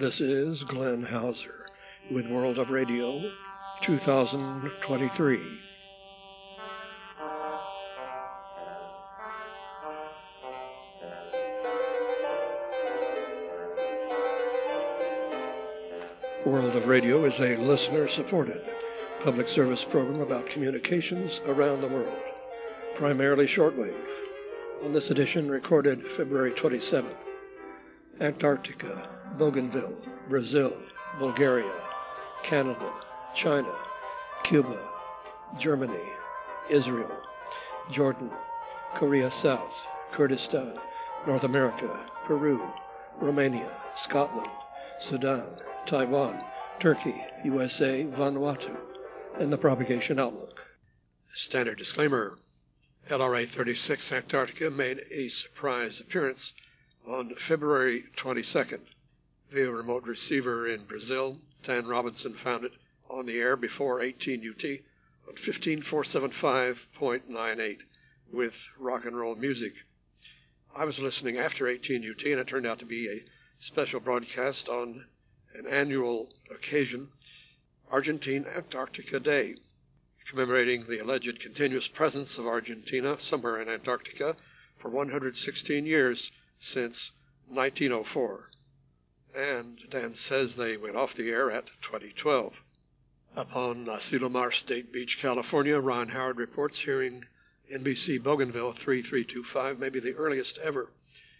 This is Glenn Hauser with World of Radio 2023. World of Radio is a listener-supported public service program about communications around the world, primarily shortwave. On this edition, recorded February 27th, Antarctica, Bougainville, Brazil, Bulgaria, Canada, China, Cuba, Germany, Israel, Jordan, Korea South, Kurdistan, North America, Peru, Romania, Scotland, Sudan, Taiwan, Turkey, USA, Vanuatu, and the propagation outlook. Standard disclaimer. LRA 36 Antarctica made a surprise appearance on February 22nd via remote receiver in Brazil. Dan Robinson found it on the air before 18 UT on 15475.98 with rock and roll music. I was listening after 18 UT, and it turned out to be a special broadcast on an annual occasion, Argentine Antarctica Day, commemorating the alleged continuous presence of Argentina somewhere in Antarctica for 116 years since 1904. And Dan says they went off the air at 2012. Upon Asilomar State Beach, California, Ron Howard reports hearing NBC Bougainville 3325, maybe the earliest ever,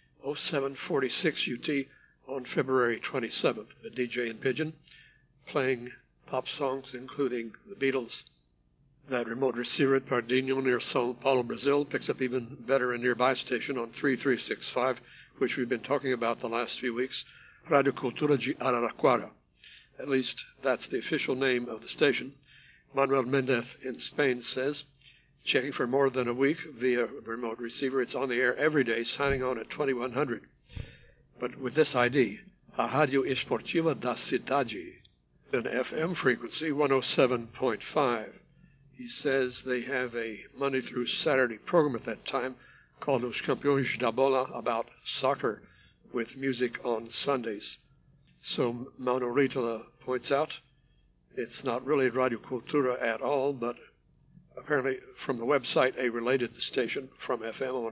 0746 UT on February 27th, the DJ in Pigeon, playing pop songs including the Beatles. That remote receiver at Pardinho near Sao Paulo, Brazil, picks up even better a nearby station on 3365, which we've been talking about the last few weeks, Radio Cultura de Araraquara. At least that's the official name of the station. Manuel Mendez in Spain says, checking for more than a week via remote receiver, it's on the air every day, signing on at 2100. But with this ID, a Rádio Esportiva da Cidade, an FM frequency 107.5. He says they have a Monday through Saturday program at that time called Os Campeões da Bola about soccer with music on Sundays. So Manorita points out it's not really Radio Cultura at all, but apparently from the website a related station from FM on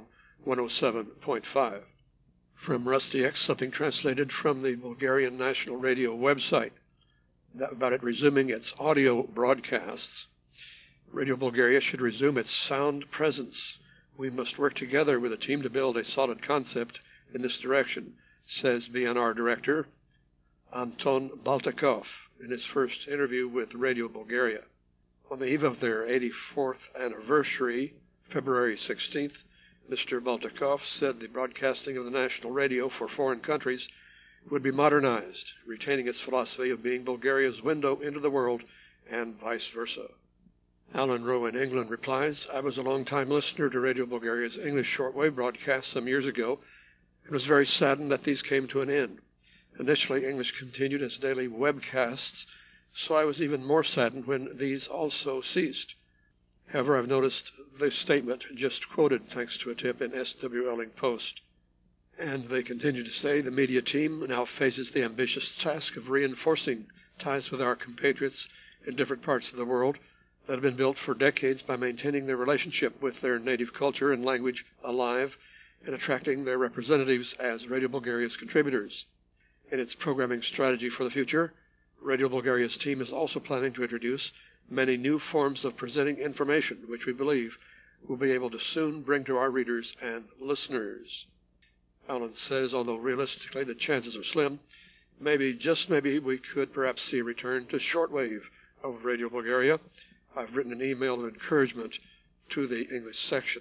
107.5. From Rusty X, something translated from the Bulgarian National Radio website about it resuming its audio broadcasts. Radio Bulgaria should resume its sound presence. We must work together with a team to build a solid concept in this direction, says BNR Director Anton Baltakov in his first interview with Radio Bulgaria. On the eve of their 84th anniversary, February 16th, Mr. Baltakov said the broadcasting of the national radio for foreign countries would be modernized, retaining its philosophy of being Bulgaria's window into the world and vice versa. Alan Rowe in England replies, I was a long-time listener to Radio Bulgaria's English shortwave broadcasts some years ago and was very saddened that these came to an end. Initially, English continued as daily webcasts, so I was even more saddened when these also ceased. However, I've noticed the statement just quoted thanks to a tip in S.W. Elling Post. And they continue to say the media team now faces the ambitious task of reinforcing ties with our compatriots in different parts of the world that have been built for decades by maintaining their relationship with their native culture and language alive and attracting their representatives as Radio Bulgaria's contributors. In its programming strategy for the future, Radio Bulgaria's team is also planning to introduce many new forms of presenting information, which we believe we'll be able to soon bring to our readers and listeners. Alan says, although realistically the chances are slim, maybe, just maybe, we could perhaps see a return to shortwave of Radio Bulgaria. I've written an email of encouragement to the English section,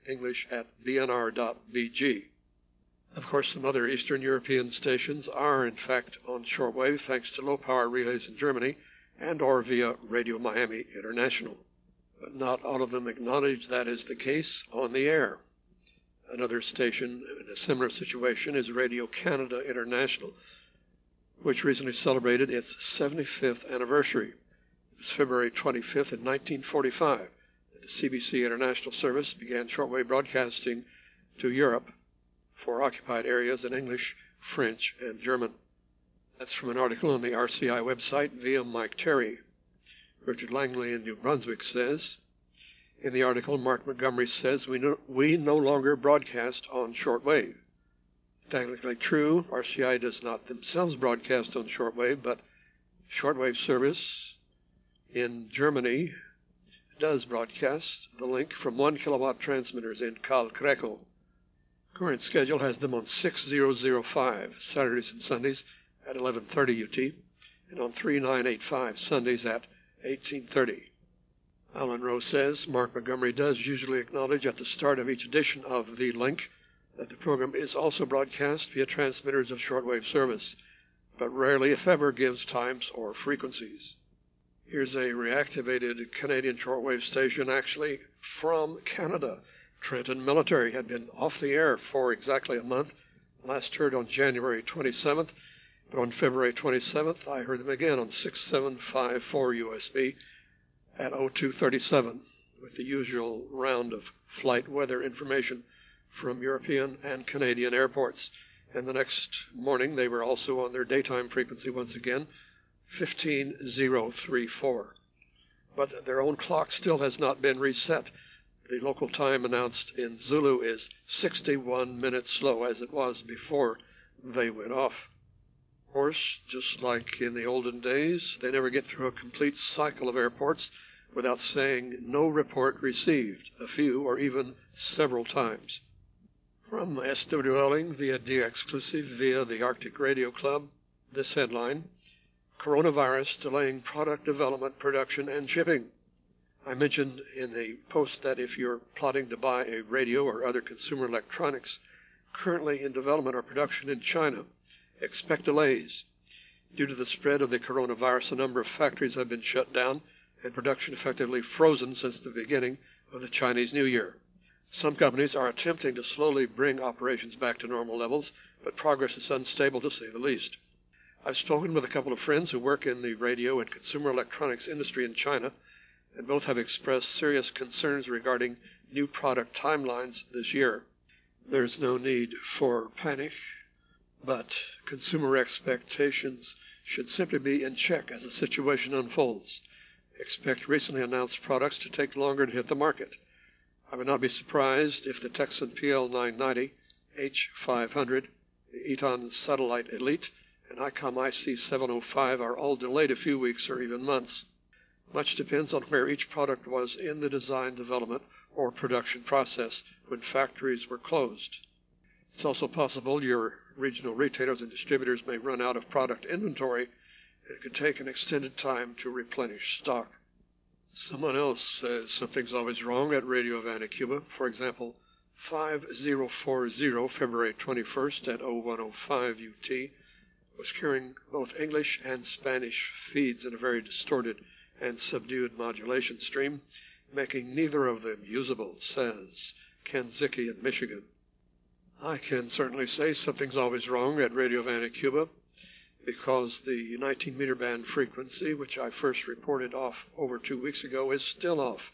english@bnr.bg. Of course, some other Eastern European stations are, in fact, on shortwave thanks to low-power relays in Germany and or via Radio Miami International. But not all of them acknowledge that is the case on the air. Another station in a similar situation is Radio Canada International, which recently celebrated its 75th anniversary. It was February 25th in 1945 that the CBC International Service began shortwave broadcasting to Europe for occupied areas in English, French, and German. That's from an article on the RCI website via Mike Terry. Richard Langley in New Brunswick says, in the article, Mark Montgomery says, we no longer broadcast on shortwave. Technically true, RCI does not themselves broadcast on shortwave, but shortwave service in Germany does broadcast the link from 1 kilowatt transmitters in Karl-Krekel. Current schedule has them on 6005 Saturdays and Sundays at 11:30 UT, and on 3985 Sundays at 18:30. Alan Rowe says Mark Montgomery does usually acknowledge at the start of each edition of The Link that the program is also broadcast via transmitters of shortwave service, but rarely, if ever, gives times or frequencies. Here's a reactivated Canadian shortwave station, actually from Canada. Trenton Military had been off the air for exactly a month, last heard on January 27th, but on February 27th I heard them again on 6754 USB at 0237 with the usual round of flight weather information from European and Canadian airports. And the next morning they were also on their daytime frequency once again, 15034. But their own clock still has not been reset. The local time announced in Zulu is 61 minutes slow, as it was before they went off. Of course, just like in the olden days, they never get through a complete cycle of airports without saying no report received, a few or even several times. From SWLing via D-Exclusive via the Arctic Radio Club, this headline, Coronavirus delaying product development, production, and shipping. I mentioned in a post that if you're plotting to buy a radio or other consumer electronics currently in development or production in China, expect delays. Due to the spread of the coronavirus, a number of factories have been shut down and production effectively frozen since the beginning of the Chinese New Year. Some companies are attempting to slowly bring operations back to normal levels, but progress is unstable to say the least. I've spoken with a couple of friends who work in the radio and consumer electronics industry in China, and both have expressed serious concerns regarding new product timelines this year. There's no need for panic, but consumer expectations should simply be in check as the situation unfolds. Expect recently announced products to take longer to hit the market. I would not be surprised if the Texan PL990, H500, the Eton Satellite Elite, and ICOM IC705 are all delayed a few weeks or even months. Much depends on where each product was in the design, development, or production process when factories were closed. It's also possible your regional retailers and distributors may run out of product inventory, and it could take an extended time to replenish stock. Someone else says something's always wrong at Radio Havana, Cuba. For example, 5040 February 21st at 0105 UT was carrying both English and Spanish feeds in a very distorted and subdued modulation stream, making neither of them usable, says Ken Zicki in Michigan. I can certainly say something's always wrong at Radio Havana, Cuba, because the 19-meter band frequency, which I first reported off over 2 weeks ago, is still off,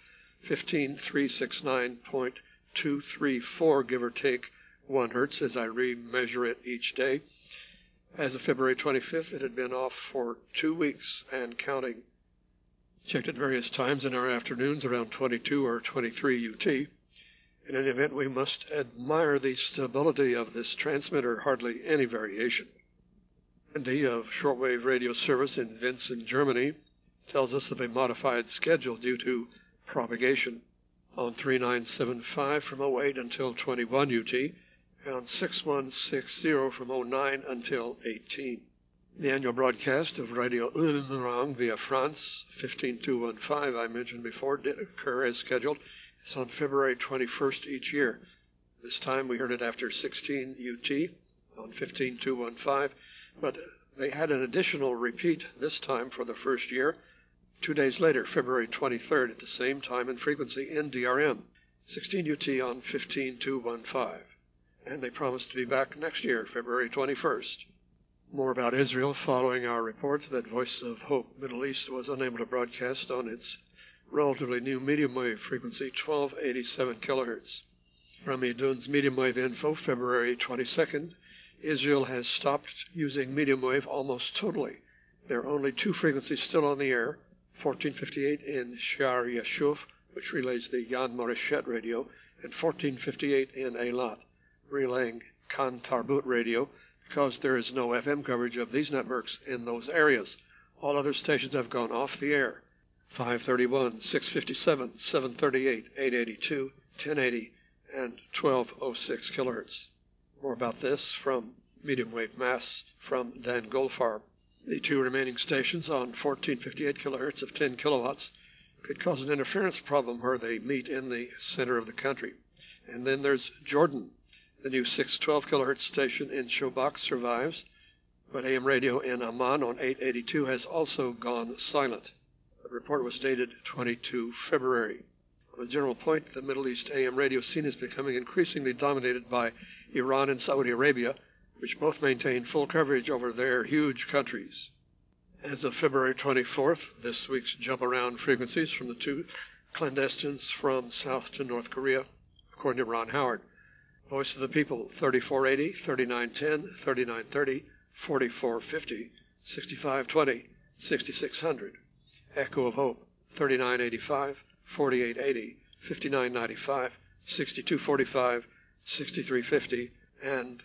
15369.234, give or take 1 hertz, as I remeasure it each day. As of February 25th, it had been off for 2 weeks and counting. Checked at various times in our afternoons around 22 or 23 UT. In any event, we must admire the stability of this transmitter, hardly any variation. Andy of shortwave radio service in Vincent, Germany, tells us of a modified schedule due to propagation on 3975 from 08 until 21 UT, and on 6160 from 09 until 18. The annual broadcast of Radio Ulm via France, 15215, I mentioned before, did occur as scheduled. It's on February 21st each year. This time we heard it after 16 UT on 15215, but they had an additional repeat this time for the first year, 2 days later, February 23rd, at the same time and frequency in DRM, 16 UT on 15215. And they promised to be back next year, February 21st. More about Israel following our report that Voice of Hope Middle East was unable to broadcast on its relatively new medium wave frequency, 1287 kilohertz. From Edun's medium wave info, February 22nd, Israel has stopped using medium wave almost totally. There are only two frequencies still on the air, 1458 in Shar Yashuv, which relays the Yan Moreshet radio, and 1458 in Eilat, relaying Kan Tarbut radio, because there is no FM coverage of these networks in those areas. All other stations have gone off the air. 531, 657, 738, 882, 1080, and 1206 kilohertz. More about this from Medium Wave Mass from Dan Goldfarb. The two remaining stations on 1458 kilohertz of 10 kilowatts could cause an interference problem where they meet in the center of the country. And then there's Jordan. The new 612 kilohertz station in Shobak survives, but AM radio in Amman on 882 has also gone silent. The report was dated 22 February. On a general point, the Middle East AM radio scene is becoming increasingly dominated by Iran and Saudi Arabia, which both maintain full coverage over their huge countries. As of February 24th, this week's jump around frequencies from the two clandestines from South to North Korea, according to Ron Howard. Voice of the People, 3480, 3910, 3930, 4450, 6520, 6600. Echo of Hope, 3985, 4880, 5995, 6245, 6350, and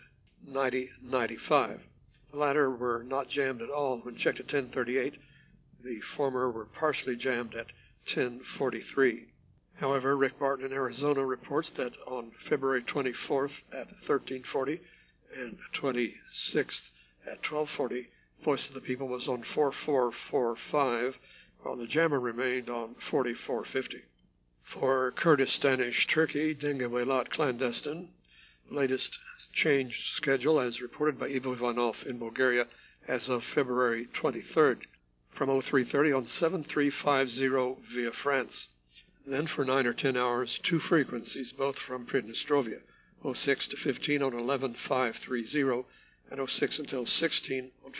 9095. The latter were not jammed at all when checked at 1038. The former were partially jammed at 1043. However, Rick Barton in Arizona reports that on February 24th at 1340 and 26th at 1240, Voice of the People was on 4445, while the jammer remained on 4450. For Kurdistanish Turkey, Dingawelat clandestine, latest changed schedule as reported by Ivo Ivanov in Bulgaria as of February 23rd, from 0330 on 7350 via France. Then for 9 or 10 hours, two frequencies, both from Pridnestrovia, 06 to 15 on 11530, and 06 until 16 on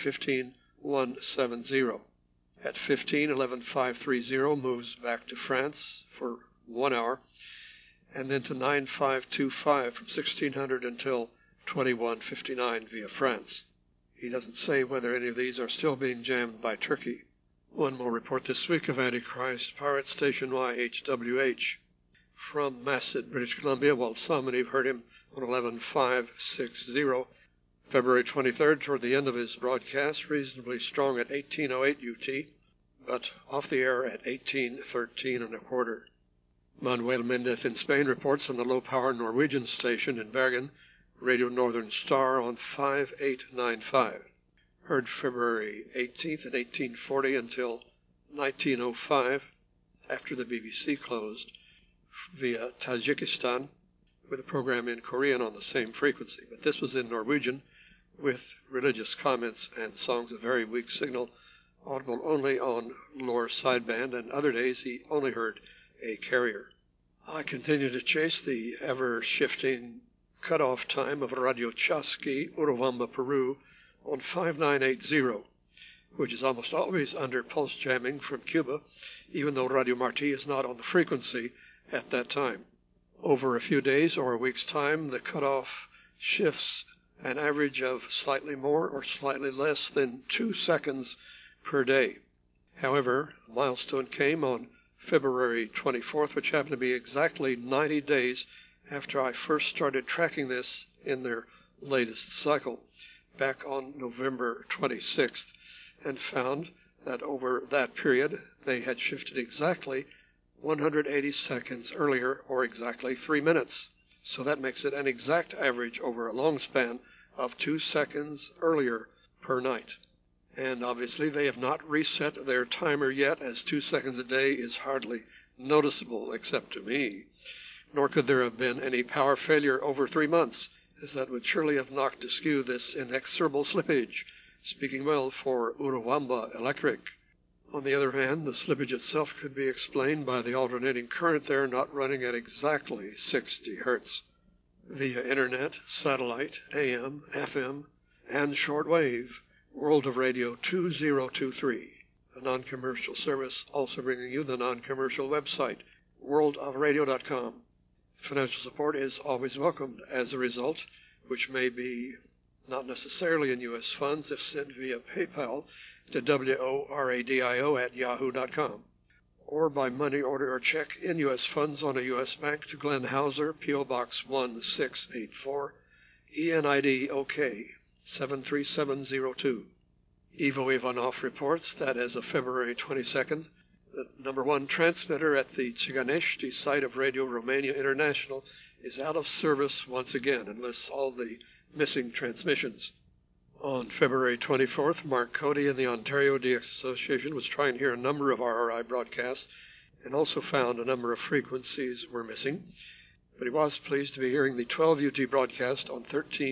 15170. At 15, 11530 moves back to France for 1 hour, and then to 9525 from 1600 until 2159 via France. He doesn't say whether any of these are still being jammed by Turkey. One more report this week of Antichrist Pirate Station YHWH from Masset, British Columbia, while some may have heard him on 11560. February 23rd, toward the end of his broadcast, reasonably strong at 1808 UT, but off the air at 1813 and a quarter. Manuel Mendez in Spain reports on the low-power Norwegian station in Bergen, Radio Northern Star on 5895. Heard February 18th at 1840 until 1905, after the BBC closed, via Tajikistan, with a program in Korean on the same frequency. But this was in Norwegian, with religious comments and songs of very weak signal, audible only on lower sideband, and other days he only heard a carrier. I continue to chase the ever-shifting cutoff time of Radio Chasqui, Urubamba, Peru, on 5980, which is almost always under pulse jamming from Cuba, even though Radio Marti is not on the frequency at that time. Over a few days or a week's time, the cutoff shifts an average of slightly more or slightly less than 2 seconds per day. However, the milestone came on February 24th, which happened to be exactly 90 days after I first started tracking this in their latest cycle, back on November 26th, and found that over that period they had shifted exactly 180 seconds earlier, or exactly 3 minutes. So that makes it an exact average over a long span of 2 seconds earlier per night. And obviously they have not reset their timer yet, as 2 seconds a day is hardly noticeable except to me. Nor could there have been any power failure over 3 months, as that would surely have knocked askew this inexorable slippage, speaking well for Urubamba Electric. On the other hand, the slippage itself could be explained by the alternating current there not running at exactly 60 Hertz. Via Internet, satellite, AM, FM, and shortwave, World of Radio 2023, a non-commercial service also bringing you the non-commercial website, worldofradio.com. Financial support is always welcomed as a result, which may be not necessarily in U.S. funds if sent via PayPal to WORADIO@yahoo.com, or by money order or check in U.S. funds on a U.S. bank to Glenn Hauser, P.O. Box 1684, ENID OK 73702. Ivo Ivanov reports that as of February 22nd, the number one transmitter at the Țiganești site of Radio Romania International is out of service once again and lists all the missing transmissions. On February 24th, Mark Cody in the Ontario DX Association was trying to hear a number of RRI broadcasts and also found a number of frequencies were missing, but he was pleased to be hearing the 12 UT broadcast on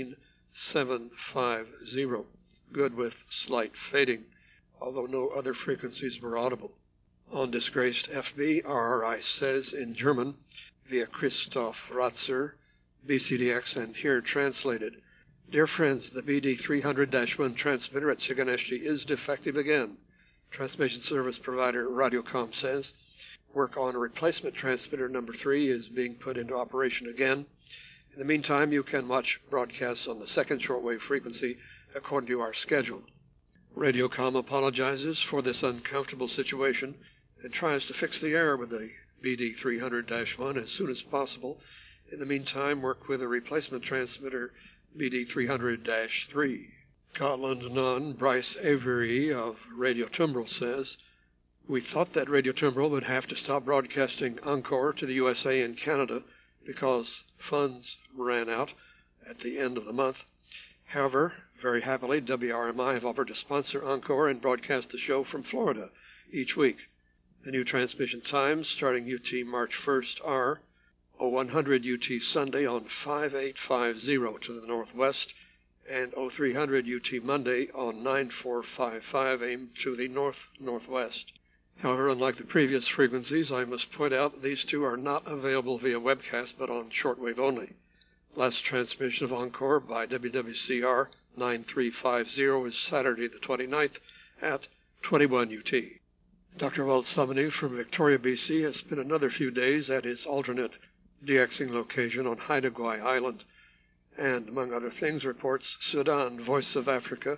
13750, good with slight fading, although no other frequencies were audible. On Disgraced FB, RRI says in German, via Christoph Ratzer, BCDX, and here translated, Dear friends, the BD300-1 transmitter at Țiganești is defective again. Transmission service provider Radiocom says, work on replacement transmitter number 3 is being put into operation again. In the meantime, you can watch broadcasts on the second shortwave frequency according to our schedule. Radiocom apologizes for this uncomfortable situation and tries to fix the error with the BD300-1 as soon as possible. In the meantime, work with a replacement transmitter BD300-3. Scotland nun Bryce Avery of Radio Tumbrel says, we thought that Radio Tumbrel would have to stop broadcasting Encore to the USA and Canada because funds ran out at the end of the month. However, very happily, WRMI have offered to sponsor Encore and broadcast the show from Florida each week. The new transmission times starting UT March 1st are 0100 UT Sunday on 5850 to the northwest and 0300 UT Monday on 9455 AM to the north-northwest. However, unlike the previous frequencies, I must point out these two are not available via webcast but on shortwave only. Last transmission of Encore by WWCR 9350 is Saturday the 29th at 21 UT. Dr. Walt Summoning from Victoria, BC has spent another few days at his alternate DXing location on Haida Gwaii Island, and, among other things, reports Sudan, Voice of Africa,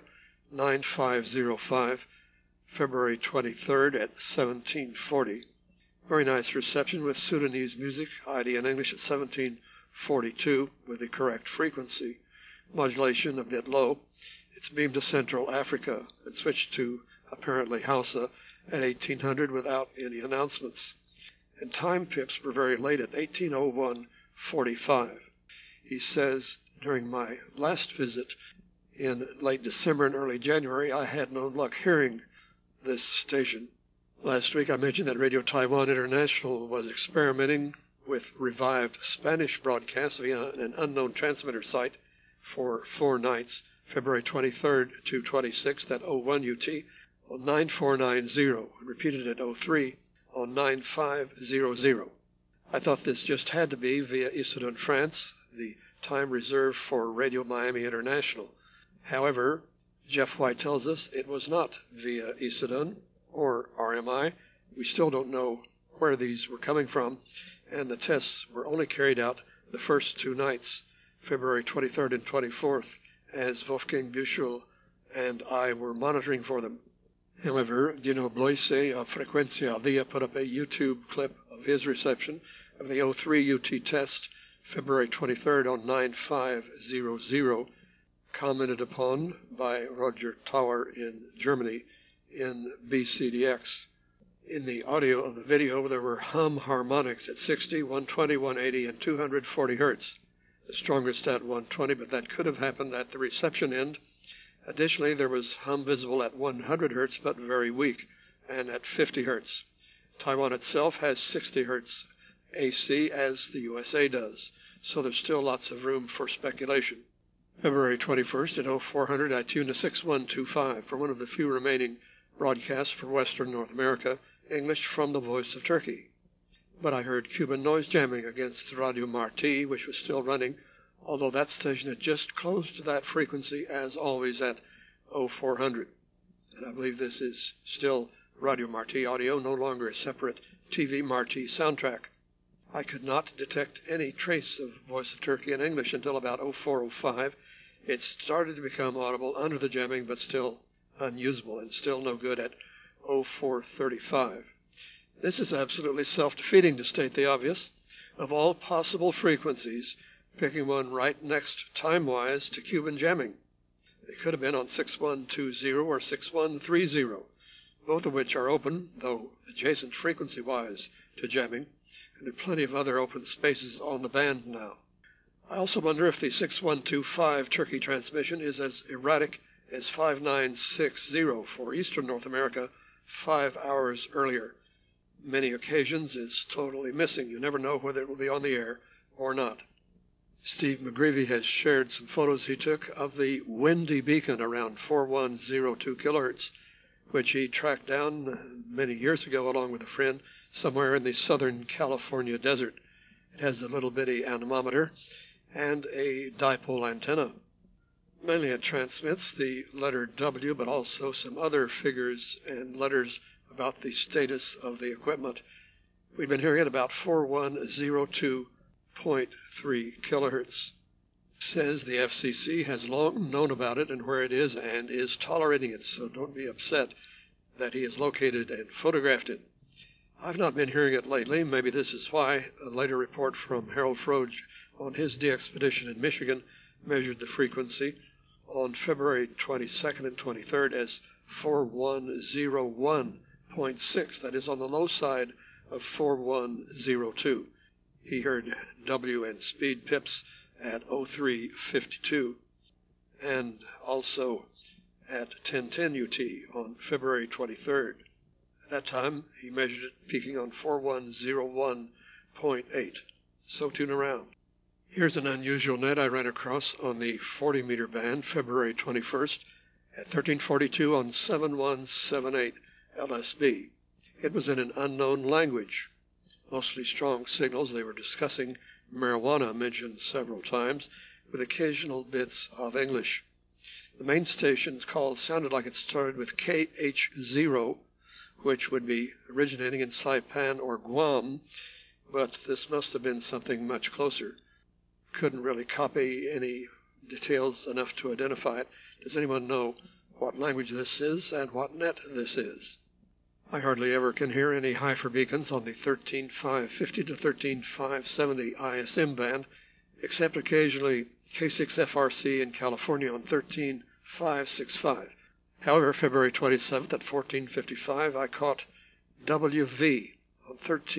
9505, February 23rd at 1740. Very nice reception with Sudanese music, ID in English at 1742 with the correct frequency. Modulation a bit low. It's beamed to Central Africa and switched to apparently Hausa at 1800 without any announcements. And time pips were very late at 1801:45. He says, during my last visit in late December and early January, I had no luck hearing this station. Last week I mentioned that Radio Taiwan International was experimenting with revived Spanish broadcasts via an unknown transmitter site for 4 nights, February 23rd to 26th at 01 UT on 9490, and repeated at 03 on 9500. I thought this just had to be via Issoudun, France, the time reserved for Radio Miami International. However, Jeff White tells us it was not via Issoudun or RMI. We still don't know where these were coming from, and the tests were only carried out the first 2 nights, February 23rd and 24th, as Wolfgang Büchel and I were monitoring for them. However, Dino Bloise of Frequencia Via put up a YouTube clip of his reception of the 03 UT test, February 23rd on 9500, commented upon by Roger Tower in Germany in BCDX. In the audio of the video, there were hum harmonics at 60, 120, 180, and 240 hertz. The strongest at 120, but that could have happened at the reception end. Additionally, there was hum visible at 100 hertz, but very weak, and at 50 hertz. Taiwan itself has 60 hertz AC, as the USA does, so there's still lots of room for speculation. February 21st at 0400, I tuned to 6125 for one of the few remaining broadcasts for Western North America, English from the Voice of Turkey. But I heard Cuban noise jamming against Radio Marti, which was still running, although that station had just closed to that frequency, as always, at 0400. And I believe this is still Radio Marti audio, no longer a separate TV Marti soundtrack. I could not detect any trace of Voice of Turkey in English until about 0405, It started to become audible under the jamming, but still unusable and still no good at 0435. This is absolutely self-defeating, to state the obvious. Of all possible frequencies, picking one right next time-wise to Cuban jamming. They could have been on 6120 or 6130, both of which are open, though adjacent frequency-wise to jamming, and there are plenty of other open spaces on the band now. I also wonder if the 6125 Turkey transmission is as erratic as 5960 for Eastern North America 5 hours earlier. Many occasions it's totally missing. You never know whether it will be on the air or not. Steve McGreevy has shared some photos he took of the windy beacon around 4102 kilohertz, which he tracked down many years ago along with a friend somewhere in the Southern California desert. It has a little bitty anemometer and a dipole antenna. Mainly it transmits the letter W, but also some other figures and letters about the status of the equipment. We've been hearing it about 4102.3 kilohertz. It says the FCC has long known about it and where it is and is tolerating it, so don't be upset that he has located and photographed it. I've not been hearing it lately. Maybe this is why. A later report from Harold Froge on his DXpedition in Michigan measured the frequency on February 22nd and 23rd as 4101.6. That is on the low side of 4102. He heard W and speed pips at 0352 and also at 1010 UT on February 23rd. At that time, he measured it peaking on 4101.8. So tune around. Here's an unusual net I ran across on the 40-meter band February 21st at 1342 on 7178 LSB. It was in an unknown language, mostly strong signals. They were discussing marijuana, mentioned several times, with occasional bits of English. The main station's call sounded like it started with KH0, which would be originating in Saipan or Guam, but this must have been something much closer. Couldn't really copy any details enough to identify it. Does anyone know what language this is and what net this is? I hardly ever can hear any HIFR beacons on the 13550 to 13570 ISM band, except occasionally K6FRC in California on 13565. However, February 27th at 1455, I caught WV on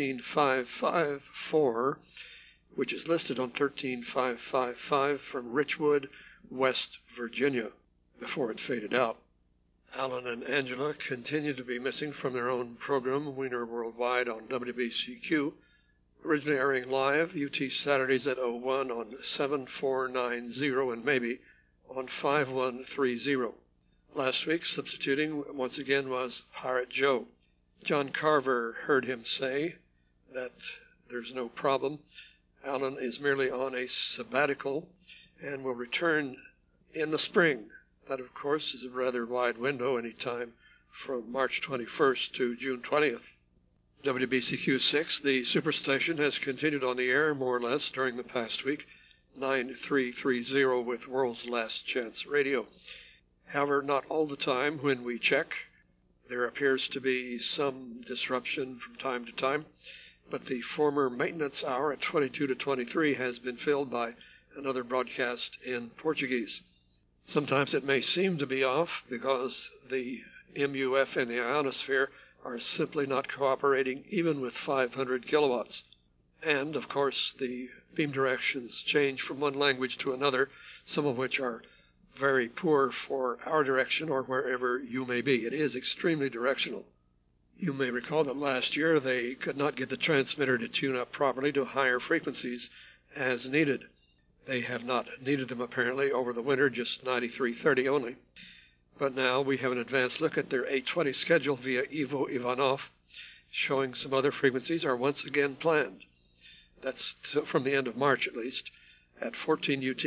13554, which is listed on 13555 from Richwood, West Virginia, before it faded out. Alan and Angela continue to be missing from their own program, Wiener Worldwide, on WBCQ, originally airing live UT Saturdays at 01 on 7490 and maybe on 5130. Last week, substituting once again was Pirate Joe. John Carver heard him say that there's no problem. Alan is merely on a sabbatical and will return in the spring. That, of course, is a rather wide window, any time from March 21st to June 20th. WBCQ-6, the superstation, has continued on the air more or less during the past week, 9330 with World's Last Chance Radio. However, not all the time when we check. There appears to be some disruption from time to time, but the former maintenance hour at 22 to 23 has been filled by another broadcast in Portuguese. Sometimes it may seem to be off because the MUF and the ionosphere are simply not cooperating even with 500 kilowatts. And, of course, the beam directions change from one language to another, some of which are very poor for our direction or wherever you may be. It is extremely directional. You may recall that last year they could not get the transmitter to tune up properly to higher frequencies as needed. They have not needed them apparently over the winter, just 9330 only. But now we have an advanced look at their 820 schedule via Ivo Ivanov, showing some other frequencies are once again planned. That's from the end of March at least, at 14 UT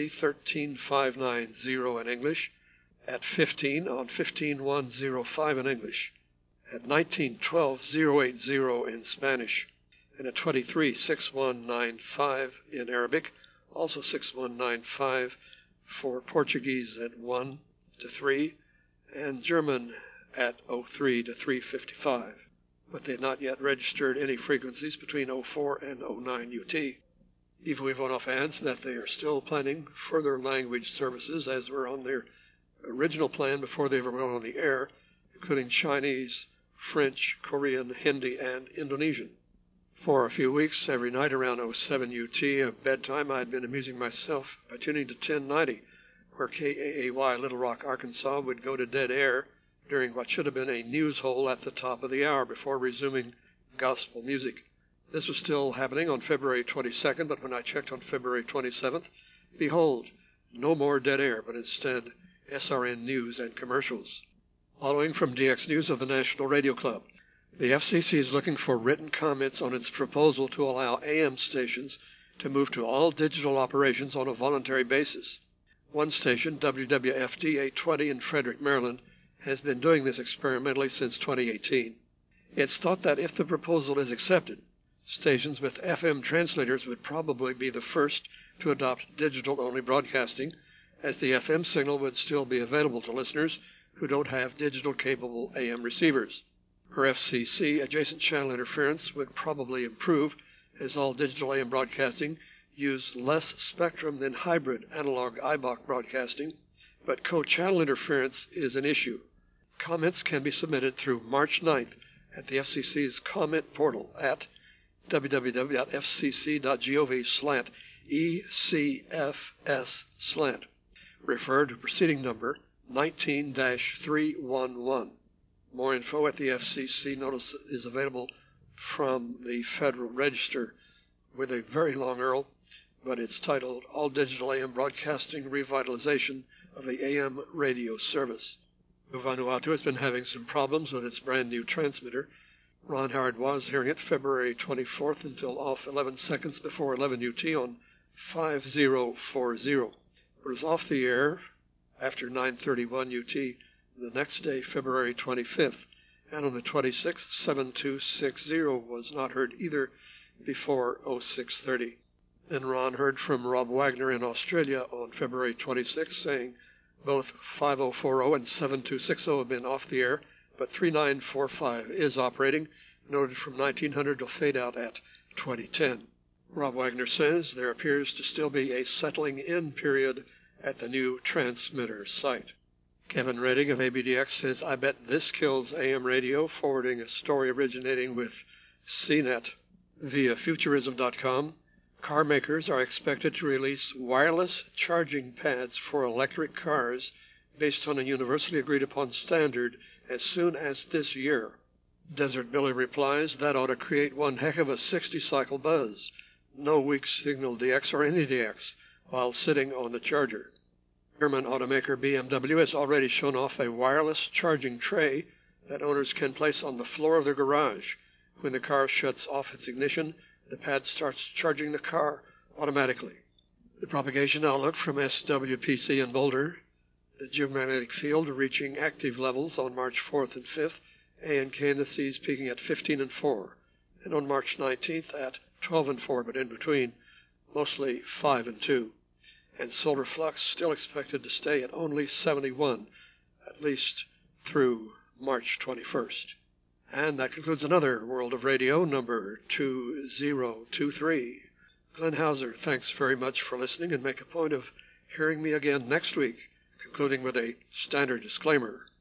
13590 in English, at 15 on 15105 in English, at 1912 080 in Spanish, and at 23 6195 in Arabic, also 6195 for Portuguese at 1 to 3, and German at 03 to 3:55, but they had not yet registered any frequencies between 04 and 09 UT. Ivo Ivanov adds that they are still planning further language services as were on their original plan before they ever went on the air, including Chinese, French, Korean, Hindi, and Indonesian. For a few weeks, every night around 07 UT of bedtime, I had been amusing myself by tuning to 1090, where KAAY Little Rock, Arkansas would go to dead air during what should have been a news hole at the top of the hour before resuming gospel music. This was still happening on February 22nd, but when I checked on February 27th, behold, no more dead air, but instead SRN news and commercials. Following from DX News of the National Radio Club, the FCC is looking for written comments on its proposal to allow AM stations to move to all digital operations on a voluntary basis. One station, WWFD 820 in Frederick, Maryland, has been doing this experimentally since 2018. It's thought that if the proposal is accepted, stations with FM translators would probably be the first to adopt digital-only broadcasting, as the FM signal would still be available to listeners who don't have digital-capable AM receivers. Per FCC, adjacent channel interference would probably improve, as all digital AM broadcasting use less spectrum than hybrid analog IBOC broadcasting, but co-channel interference is an issue. Comments can be submitted through March 9th at the FCC's comment portal at www.fcc.gov/ECFS/. Refer to proceeding number 19-311. More info at the FCC notice is available from the Federal Register with a very long URL, but it's titled All Digital AM Broadcasting Revitalization of the AM Radio Service. Vanuatu has been having some problems with its brand new transmitter. Ron Howard was hearing it February 24th until off 11 seconds before 11 UT on 5040. It was off the air after 9:31 UT the next day, February 25th, and on the 26th, 7260 was not heard either before 0630. Then Ron heard from Rob Wagner in Australia on February 26th saying both 5040 and 7260 have been off the air, but 3945 is operating, noted from 1900 to fade out at 2010. Rob Wagner says there appears to still be a settling in period at the new transmitter site. Kevin Redding of ABDX says, I bet this kills AM radio, forwarding a story originating with CNET. Via Futurism.com, car makers are expected to release wireless charging pads for electric cars based on a universally agreed upon standard as soon as this year. Desert Billy replies, that ought to create one heck of a 60-cycle buzz. No weak signal DX or any DX while sitting on the charger. German automaker BMW has already shown off a wireless charging tray that owners can place on the floor of their garage. When the car shuts off its ignition, the pad starts charging the car automatically. The propagation outlook from SWPC in Boulder, the geomagnetic field reaching active levels on March 4th and 5th, A and K indices peaking at 15 and 4, and on March 19th at 12 and 4, but in between, mostly 5 and 2. And solar flux still expected to stay at only 71, at least through March 21st. And that concludes another World of Radio, number 2023. Glenn Hauser, thanks very much for listening, and make a point of hearing me again next week, concluding with a standard disclaimer.